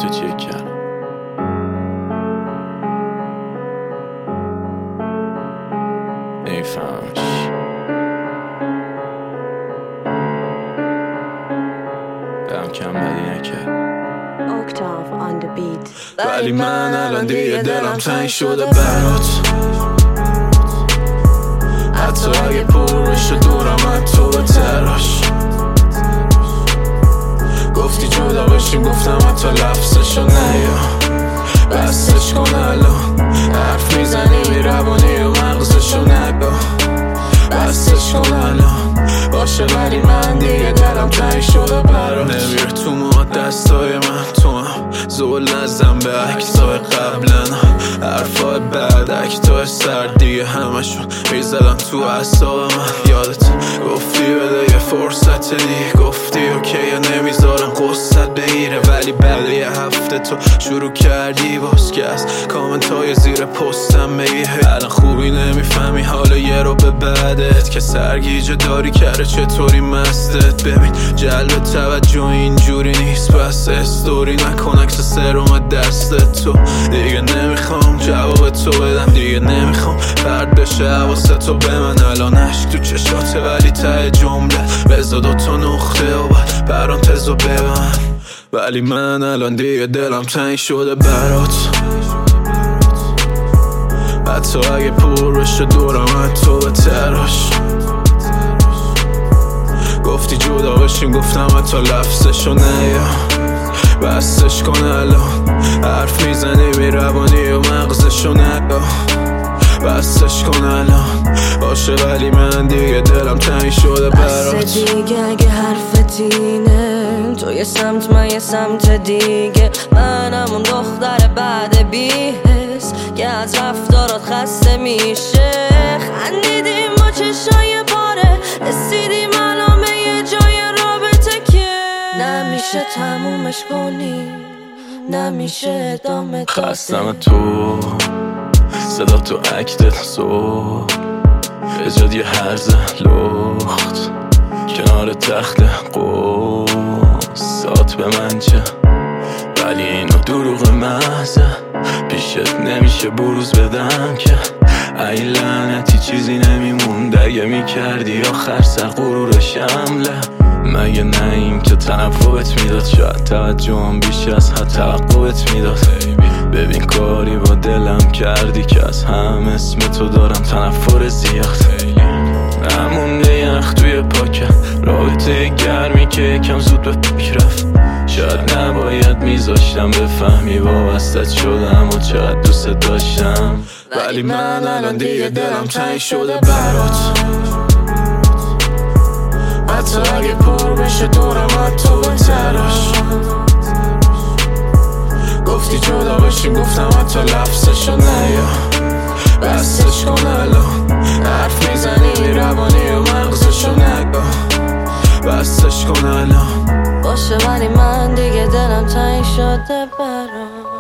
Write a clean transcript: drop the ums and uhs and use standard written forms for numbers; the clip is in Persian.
تو چک کردم. نمیفهمش برم کم بدی نکرد ولی من الان دیگه دلم تنگ شده برات. حتی اگه پر بشه دورم از تو به تراش. گفتی جدا بشیم گفتم حتی لفظشو نیا. بستش کن الان حرف میزنی میروانی و مغزشو نگاه. بستش کن الان باشه ولی من دیگه دلم تنگ شده برات. نمیر تو ما دستای من تو هم زول نزم به عکسای قبلن. حرفای بعد اکتای سر دیگه همشون میزدن تو اعصاب من. یادت گفتی بده یه فرصت دیگه. گفتی اوکیه نمیذارم قصت بگیره. ولی بعد یه هفته تو شروع کردی باز که از کامنت های زیر پستم بگی الان خوبی نمیفهمی حالا یه رو به بعدت که سرگیجه داری کرده چطوری مستت. ببین جلب توجه اینجوری نیست پس استوری نکن عکس سرم دستت. تو دیگه نمیخوام جواب تو بدم دیگه نمیخوام پرد بشه حواست تو به من. الان عشق تو چشاته ولی ته جمله بزا دوتا نقطه و بعد پرانتزو ببند. ولی من الان دیگه دلم تنگ شده برات. حتی اگه پر بشه دورم از تو به تراش. گفتی جدا بشیم گفتم حتی لفظشو نیا. بستش کن الان حرف میزنی میروانی و مغزشو نگاه. بستش کن الان باشه ولی من دیگه دلم تنگ شده برات. بس دیگه اگه حرفت اینه تو یه سمت من یه سمت دیگه. من همون دختر بعد بی‌حس که از رفتارات خسته میشه. خندیدیم با چشای پاره رسیدیم الان به یه جای رابطه که نمیشه تمومش کنی نمیشه ادامه داده. خستم تو صدا تو اکتت زود بجاد یه هرزه لخت کنار تخت قصات به من چه. ولی اینو دروغ محضه پیشت نمیشه بروز بدم که ای لعنتی چیزی نمیموند اگه میکردی آخر سر غرور شمله. مگه نهیم که تنفرت میداد شاید توجهم بیش از حد توقعت میداد. ببین کاری با دلم کردی که از هم اسم تو دارم تنفر زیاد. نمونده یخ توی پاکم رابطه گرمی که یکم زود به فکر رفت. شاید نباید میذاشتم بفهمی وابستت شدم و چقدر دوست داشتم. ولی من الان دیگه دلم تنگ شده برات. حتی اگه پر بشه دورم از تو به تراش. گفتی جدا بشیم گفتم حتی لفظشو نیا. بستش کن الان حرف میزنی میروانی و مغزشو نگاه. بستش کن الان باشه ولی من دیگه دلم تنگ شده برات.